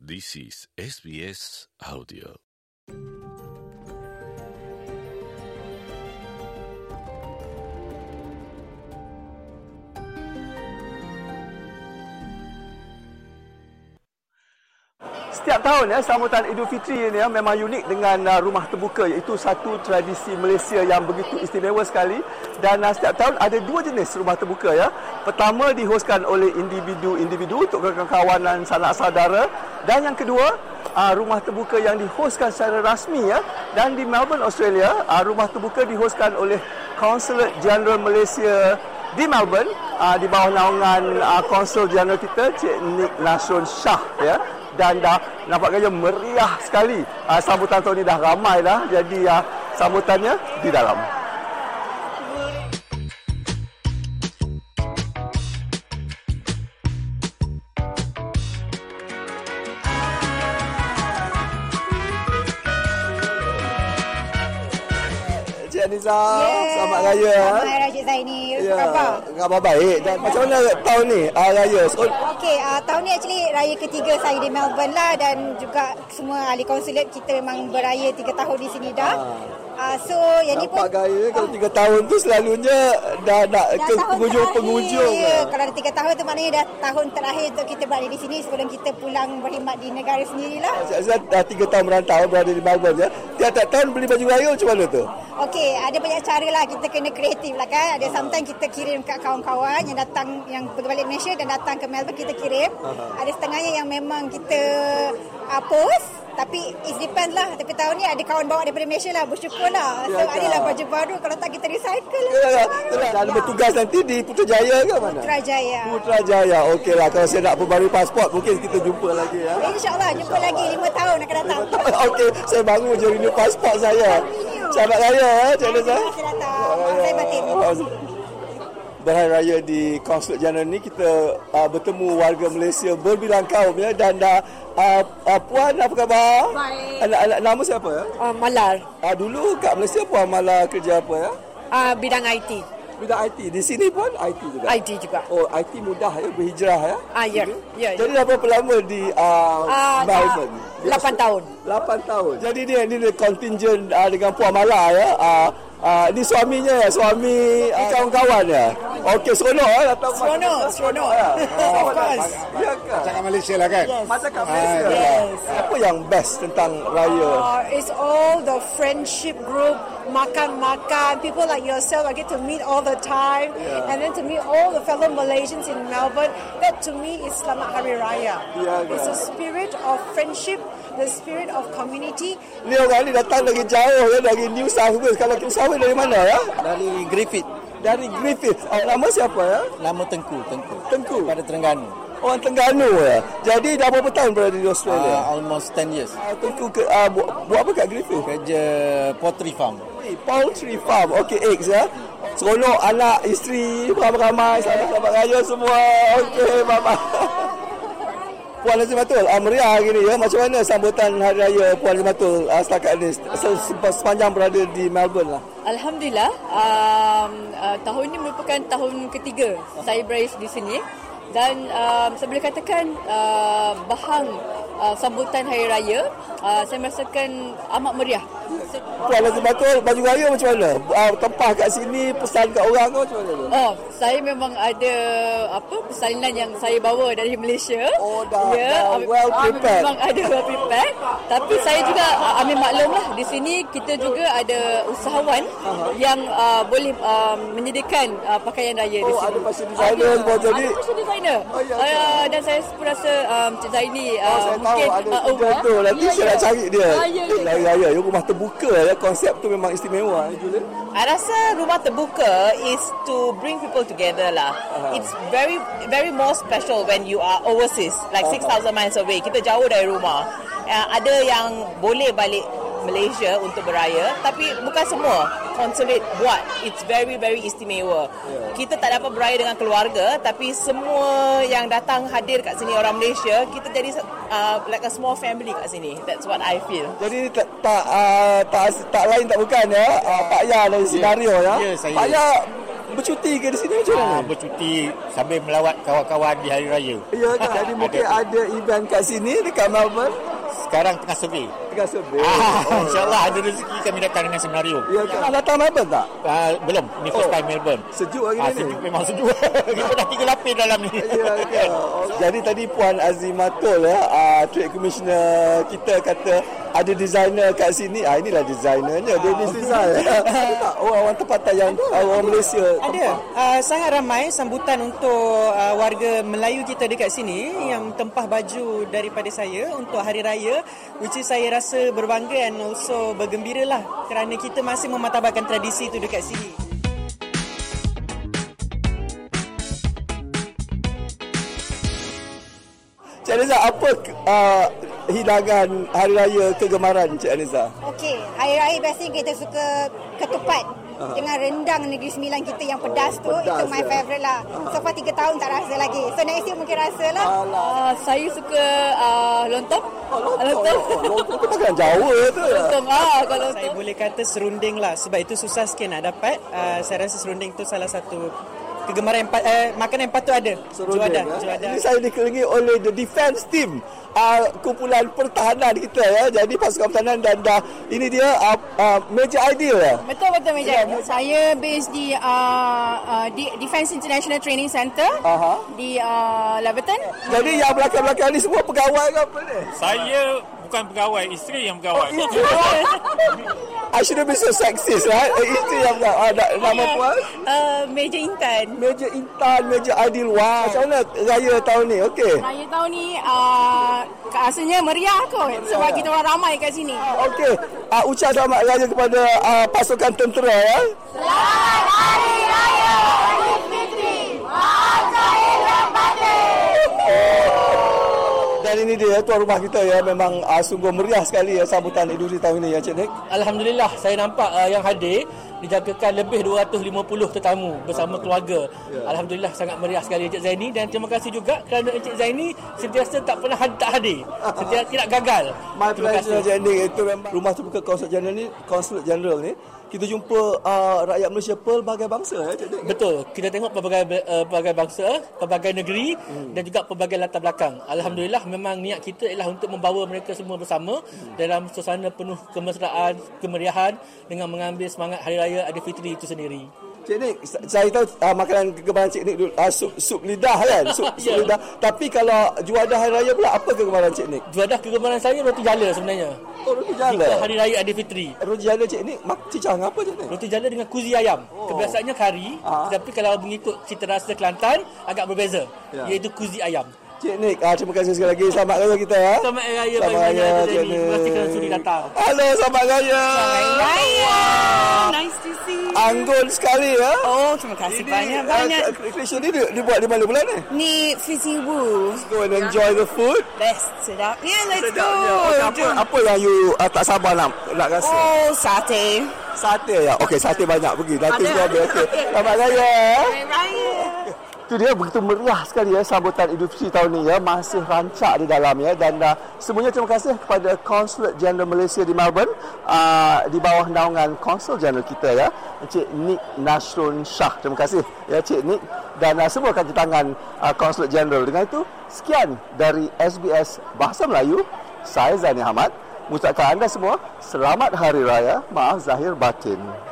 This is SBS Audio. Setiap tahun sambutan Idul Fitri ini memang unik dengan rumah terbuka, iaitu satu tradisi Malaysia yang begitu istimewa sekali. Dan setiap tahun ada dua jenis rumah terbuka ya. Pertama dihoskan oleh individu-individu untuk kawan-kawan sanak saudara, dan yang kedua rumah terbuka yang dihoskan secara rasmi ya. Dan di Melbourne, Australia, rumah terbuka dihoskan oleh Consulate General Malaysia di Melbourne di bawah naungan Konsul Jeneral kita Cik Nik Nasrun Shah ya. Dan dah nampaknya meriah sekali. Sambutan tahun ini dah ramai dah. Jadi sambutannya di dalam. Cik Aniza, selamat raya. Selamat Hari Raya Cik Zaini. Apa khabar? Khabar baik. Dan macam mana tahun ni raya? Okey, tahun ni actually raya ketiga saya di Melbourne lah, dan juga semua ahli konsulat kita memang beraya 3 tahun di sini dah. So yang ni pun gaya kalau 3 tahun tu selalunya dah nak ke penghujung-penghujung. Ya, kalau ada 3 tahun tu maknanya dah tahun terakhir untuk kita berada di sini sebelum kita pulang berkhidmat di negara sendirilah. Saya dah 3 tahun merantau berada di Melbourne ya. Tiap-tiap tahun beli baju raya macam mana tu? Okey, ada banyak cara lah, kita kena kreatif lah kan. Ada sometimes kita kirim kat kawan-kawan yang datang, yang pergi balik Malaysia dan datang ke Melbourne, kita kirim. Ada setengahnya yang memang kita post. Tapi it depends lah. Tapi tahun ni ada kawan bawa daripada Malaysia lah. Bersyukur lah. So adalah baju baru. Kalau tak kita recycle lah. Dan bertugas nanti di Putrajaya ke mana? Putrajaya. Okey lah. Kalau saya nak perbarui pasport, mungkin kita jumpa lagi ya. InsyaAllah jumpa lagi 5 tahun akan datang. Okey, saya baru je renew pasport saya. Selamat raya Cik Nisa. Selamat datang. Saya batin. Berhari raya di Konsulat Jeneral ni kita bertemu warga Malaysia berbilang kaum ya. Dan Puan apa khabar? Baik. Nama siapa ya? Malar. Dulu kat Malaysia Puan Malar kerja apa ya? Bidang IT. Bidang IT. Di sini pun IT juga? IT juga. Oh, IT mudah ya, berhijrah ya? Ya. Jadi dah berapa lama di Melbourne? 8 tahun. 8 tahun. Jadi ni contingent dengan Puan Malar ya. Ni suaminya ya, suami kawan-kawan ya. Okey, seronok datang. Seronok. Of course. Ya ke? Macam kat Malaysia lah kan? Yes. Macam kat Malaysia. Yes. Apa yang best tentang raya? It's all the friendship group, makan-makan. People like yourself, I get to meet all the time. And then to meet all the fellow Malaysians in Melbourne. That to me is Selamat Hari Raya. It's a spirit of friendship, the spirit of community. Ni orang ni datang dari jauh ya, dari New South Wales. Kalau New South Wales dari mana ya? Dari Griffith. Dari Griffith. Nama siapa ya? Nama Tengku. Pada Terengganu. Orang Terengganu ya. Jadi dah berapa tahun berada di Australia? Almost 10 years. Tengku buat apa kat Griffith? Kerja poultry farm. Poultry farm. Okey, eggs ya. Seronok anak, isteri, ramai-ramai. Selamat raya semua. Okey, bye-bye. Puan Azimatul, meriah hari ni ya. Macam mana sambutan Hari Raya Puan Azimatul setakat ini sepanjang berada di Melbourne lah? Alhamdulillah, tahun ini merupakan tahun ketiga saya berada di sini. Dan saya boleh katakan bahang sambutan Hari Raya saya merasakan amat meriah. Puan Azimatul, baju raya macam mana? Tempah kat sini, pesan kat orang ke macam mana? Saya memang ada persalinan yang saya bawa dari Malaysia. Dah well prepared. Memang ada well prepared. Tapi saya juga ambil maklum lah, di sini kita juga ada usahawan yang boleh menyediakan pakaian raya di sini. Ada fashion designer semua jadi. Ada fashion designer. Dan saya pun rasa Cik Zaini saya mungkin tahu ada tu. Nanti saya nak cari dia. Hari raya rumah terbuka ya, konsep tu memang istimewa. I rasa rumah terbuka is to bring people together lah. It's very very more special when you are overseas, like 6,000 miles away. Kita jauh dari rumah. Ada yang boleh balik Malaysia untuk beraya, tapi bukan semua konsulat buat. It's very very istimewa. Kita tak dapat beraya dengan keluarga, tapi semua yang datang hadir kat sini orang Malaysia, kita jadi like a small family kat sini. That's what I feel. Jadi tak lain tak bukan ya. Pak Ya dari senario ya. Ya, saya. Pak Ya bercuti ke di sini macam mana? Bercuti sambil melawat kawan-kawan di hari raya. Ya kan? Jadi mungkin ada event kat sini dekat Melbourne. Sekarang tengah survey. InsyaAllah ada rezeki kami datang dengan semenario. Ya kan? Datang Melbourne tak? Belum. Ni first time Melbourne. Sejuk hari ni. Sejuk, memang sejuk. Kita dah 3 lapis dalam ni. Ya kan? Jadi tadi Puan Azimatul Trade Commissioner kita kata ada designer kat sini. Inilah designernya. Dennis Rizal. Tak orang tempatan yang orang Malaysia. Ada. Sangat ramai sambutan untuk warga Melayu kita dekat sini yang tempah baju daripada saya untuk Hari Raya, which is saya rasa berbangga and also bergembira lah kerana kita masih memartabatkan tradisi itu dekat sini. Cik Aniza, apa hidangan Hari Raya kegemaran Cik Aniza? Okey, Hari Raya biasanya kita suka ketupat dengan rendang Negeri Sembilan kita yang pedas tu. Itu my favourite lah. So far 3 tahun tak rasa lagi. So next year mungkin rasa lah. Saya suka lontong. Lontong tu makanan Jawa tu. Lontong kalau saya boleh kata serunding lah, sebab itu susah sikit nak dapat. Saya rasa serunding tu salah satu kegemaran makanan yang patut ada. Juadah. Ini saya dikelilingi oleh the defense team, kumpulan pertahanan kita ya. Jadi pasukan pertahanan dan ini dia Major Aidil ya. Betul Major. Saya based di Defence International Training Center di Laverton. Jadi yang belakang-belakang ni semua pegawai ke apa ni? Saya bukan pegawai, isteri yang pegawai. I shouldn't be so sexist, right? Isteri yang nama puan? Major Intan. Major Intan, Major Aidil. Wah, macam mana raya tahun ni? Okey. Raya tahun ni rasanya meriah kot sebab kita orang ramai kat sini. Okey. Ucap selamat raya kepada pasukan tentera ya. Selamat Hari Raya Aidilfitri. Maaf lahir dan batin. Dan ini dia tuan rumah kita ya, memang sungguh meriah sekali ya sambutan Idul Fitri tahun ini ya Cik Nik. Alhamdulillah saya nampak yang hadir dijagakan lebih 250 tetamu bersama keluarga. Alhamdulillah sangat meriah sekali Encik Zaini, dan terima kasih juga kerana Encik Zaini sentiasa tak pernah tak hadir. Sentiasa tidak gagal. My pleasure Cik Nik. Itu memang rumah terbuka Konsulat Jeneral ni. Kita jumpa rakyat Malaysia pelbagai bangsa ya Cik Nik. Betul. Kita tengok pelbagai bangsa, pelbagai negeri dan juga pelbagai latar belakang. Alhamdulillah memang niat kita ialah untuk membawa mereka semua bersama dalam suasana penuh kemesraan, kemeriahan dengan mengambil semangat Hari Raya Aidilfitri itu sendiri. Cik Nik, saya tahu makanan kegemaran Cik Nik sup lidah kan? Sup lidah. Tapi kalau juadah Hari Raya pula, apa kegemaran Cik Nik? Juadah kegemaran saya roti jala sebenarnya. Oh, roti jala. Jika Hari Raya Aidilfitri. Roti jala Cik Nik, cicah apa Cik Nik? Roti jala dengan kuzi ayam. Kebiasaannya kari, tetapi kalau mengikut cita rasa Kelantan agak berbeza, iaitu kuzi ayam. Cik Nik, terima kasih sekali lagi. Selamat raya kita ya. Selamat raya banyak-banyak Cik Nik. Terima kasih kerana sudi datang. Halo, selamat raya. Selamat raya. Nice to see you. Anggun sekali ya. Oh, terima kasih banyak-banyak. Creation ni dibuat di mana pula ni? Ni Fishing Woo. Let's go and enjoy the food. Best, sedap. Let's go. Apa yang you tak sabar nak rasa? Oh, sate. Sate ya. Okey, sate banyak pergi. Nanti kita ambil. Okey. Selamat raya. Selamat raya. Itu dia, begitu meriah sekali ya sambutan Idul Fitri tahun ni ya, masih rancak di dalam ya, dan semuanya terima kasih kepada Konsulat Jeneral Malaysia di Melbourne di bawah naungan Konsul Jeneral kita ya, Encik Nik Nasrun Shah. Terima kasih ya Cik Nik dan semua kaki tangan Konsulat Jeneral. Dengan itu sekian dari SBS Bahasa Melayu, saya Zaini Ahmad mengucapkan anda semua selamat Hari Raya, maaf zahir batin.